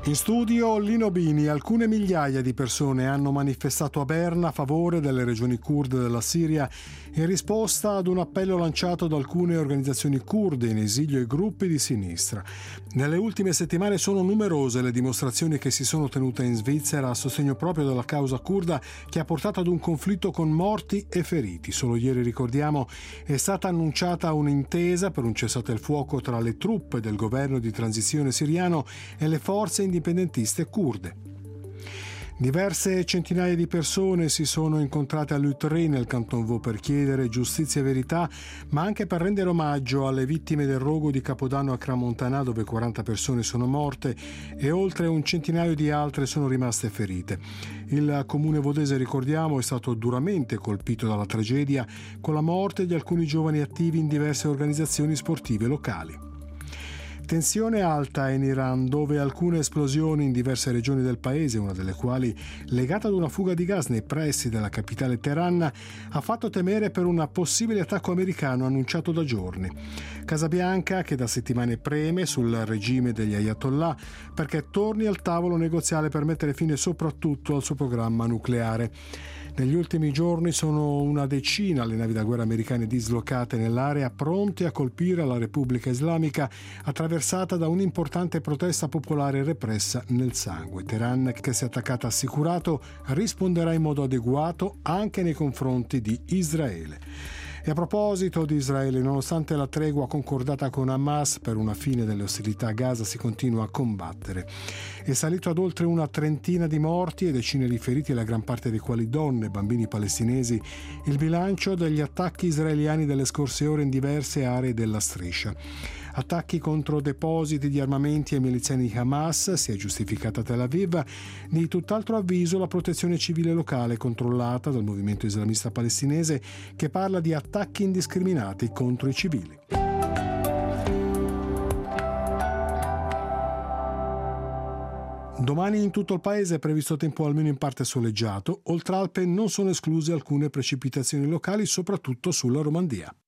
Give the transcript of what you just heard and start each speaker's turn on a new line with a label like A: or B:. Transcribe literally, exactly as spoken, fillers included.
A: In studio Lino Bini. Alcune migliaia di persone hanno manifestato a Berna a favore delle regioni curde della Siria in risposta ad un appello lanciato da alcune organizzazioni curde in esilio e gruppi di sinistra. Nelle ultime settimane sono numerose le dimostrazioni che si sono tenute in Svizzera a sostegno proprio della causa curda, che ha portato ad un conflitto con morti e feriti. Solo ieri, ricordiamo, è stata annunciata un'intesa per un cessate il fuoco tra le truppe del governo di transizione siriano e le forze indipendentiste curde. Diverse centinaia di persone si sono incontrate a Lutry nel Canton Vaud per chiedere giustizia e verità, ma anche per rendere omaggio alle vittime del rogo di Capodanno a Crans-Montana, dove quaranta persone sono morte e oltre un centinaio di altre sono rimaste ferite. Il comune vodese, ricordiamo, è stato duramente colpito dalla tragedia, con la morte di alcuni giovani attivi in diverse organizzazioni sportive locali. Tensione alta in Iran, dove alcune esplosioni in diverse regioni del paese, una delle quali legata ad una fuga di gas nei pressi della capitale Teheran, ha fatto temere per un possibile attacco americano annunciato da giorni. Casa Bianca, che da settimane preme sul regime degli Ayatollah perché torni al tavolo negoziale per mettere fine soprattutto al suo programma nucleare. Negli ultimi giorni sono una decina le navi da guerra americane dislocate nell'area, pronte a colpire la Repubblica Islamica, attraversata da un'importante protesta popolare repressa nel sangue. Teheran, che si è attaccata assicurato, risponderà in modo adeguato anche nei confronti di Israele. E a proposito di Israele, nonostante la tregua concordata con Hamas per una fine delle ostilità a Gaza, si continua a combattere. È salito ad oltre una trentina di morti e decine di feriti, la gran parte dei quali donne e bambini palestinesi, il bilancio degli attacchi israeliani delle scorse ore in diverse aree della striscia. Attacchi contro depositi di armamenti e miliziani di Hamas, si è giustificata Tel Aviv, di tutt'altro avviso la protezione civile locale controllata dal movimento islamista palestinese, che parla di attacchi indiscriminati contro i civili. Domani in tutto il paese è previsto tempo almeno in parte soleggiato. Oltre Alpe non sono escluse alcune precipitazioni locali, soprattutto sulla Romandia.